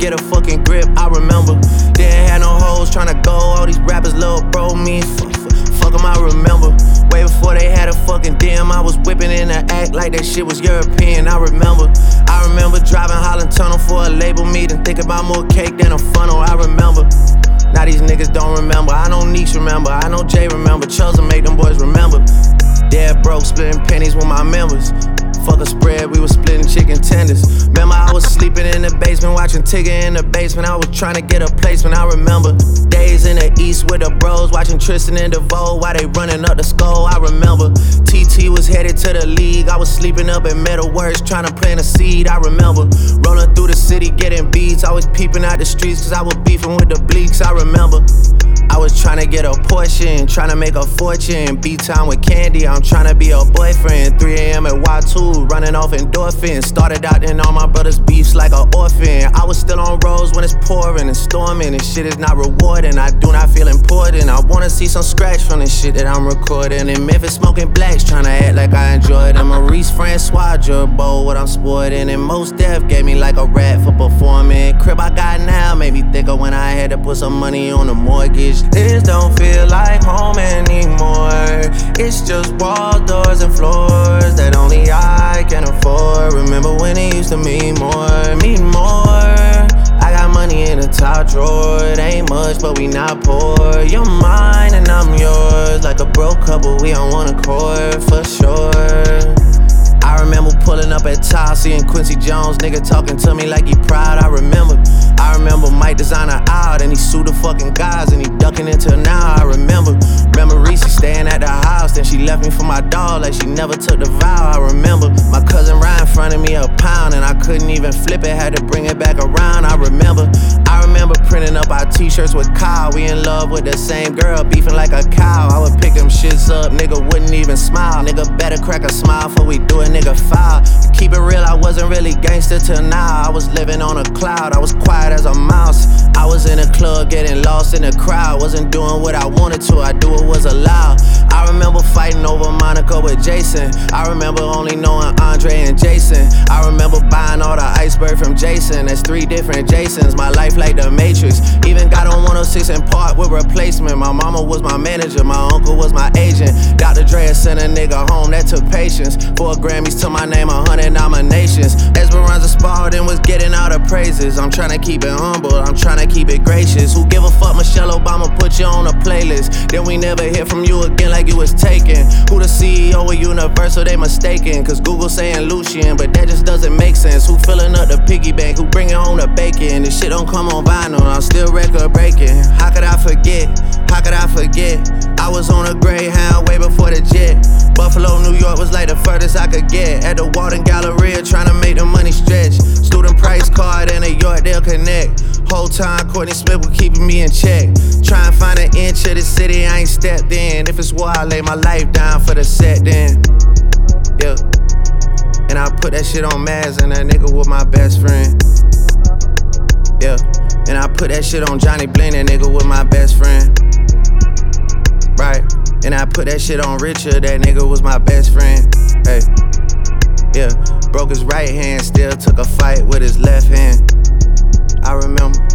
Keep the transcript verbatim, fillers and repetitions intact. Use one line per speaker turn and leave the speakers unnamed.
get a fucking grip, I remember. Didn't have no hoes tryna go, all these rappers little bro me. Fuck, fuck 'em, I remember. Way before they had a fucking D M, I was whipping in the act like that shit was European, I remember. I remember driving Holland Tunnel for a label meeting, thinking about more cake than a funnel, I remember. Now these niggas don't remember, I know Neeks remember, I know Jay remember, Chuzza make them boys remember. Dead broke, splitting pennies with my members. Fuck a spread, we was splitting chicken tenders. Remember I was sleeping in the basement, watching Tigger in the basement. I was trying to get a placement, I remember. Days in the east with the bros, watching Tristan and DeVoe while they running up the skull, I remember. T T was headed to the league, I was sleeping up at Metalworks, trying to plant a seed, I remember. Rolling through the city, getting beats, always peeping out the streets, cause I was beefing with the bleaks, I remember. I was tryna get a portion, tryna make a fortune. B-time with Candy, I'm tryna be a boyfriend. three A M at Y two, running off endorphins. Started out in all my brothers' beefs like an orphan. I was still on roads when it's pouring and storming, and shit is not rewarding. I do not feel important. I wanna see some scratch from the shit that I'm recording. In Memphis smoking blacks, tryna act like I enjoy it. And Maurice Francois, Jerbo, what I'm sporting. And Most Def gave me like a rat for performing. Crib I got now made me think of when I had to put some money on the mortgage. This don't feel like home anymore. It's just walls, doors, and floors that only I can afford. Remember when it used to mean more, mean more. I got money in the top drawer. It ain't much, but we not poor. You're mine and I'm yours. Like a broke couple, we on one accord for sure. I remember pulling up at Tile, seeing Quincy Jones, nigga talking to me like he proud, I remember. I remember Mike Designer out and he sued the fucking guys and he ducking until now, I remember. Remember Reese staying at the house, then she left me for my dog like she never took the vow, I remember. My cousin Ryan fronted me a pound and I couldn't even flip it, had to bring it back around, I remember. I remember printing up our t-shirts with Kyle, we in love with the same girl, beefing like a cow. I would pick them shits up, nigga wouldn't even smile. Nigga better crack a smile before we do it, nigga foul. To keep it real, I wasn't really gangster till now. I was living on a cloud, I was quiet as a mouse. I was in a club getting lost in the crowd. Wasn't doing what I wanted to, I do what was allowed. I remember fighting over Monica with Jason. I remember only knowing Andre and Jason. I remember buying all the iceberg from Jason. That's three different Jasons, my life like the Matrix. Even got on one oh six and Park with replacement. My mama was my manager, my uncle was my agent. Doctor Dre sent a nigga home, that took patience. Four Grammys to my name, a hundred nominations. Esperanza Spalding was getting all the praises. I'm tryna keep it humble, I'm tryna keep it gracious. Who give a fuck, Michelle Obama put you on a playlist. Then we never hear from you again like you was taken. Who the C E O of Universal, they mistaken. Cause Google saying Lucian, but that just doesn't make sense. Who filling up the piggy bank, who bringing home the bacon? This shit don't come on vinyl, I'm still record breaking. How could I forget, how could I forget? I was on a Greyhound way before the jet. Buffalo, New York was like the furthest I could get. At the Walton Galleria trying to make the money stretch. Student price card and a Yorkdale Connect. Whole time Courtney Smith was keeping me in check. Try and find an inch of the city I ain't stepped in. If it's war, I lay my life down for the set then. Yeah. And I put that shit on Maz and that nigga was my best friend. Yeah. And I put that shit on Johnny Bling, that nigga was my best friend. Right. And I put that shit on Richard, that nigga was my best friend. Hey. Yeah. Broke his right hand, still took a fight with his left hand. I remember.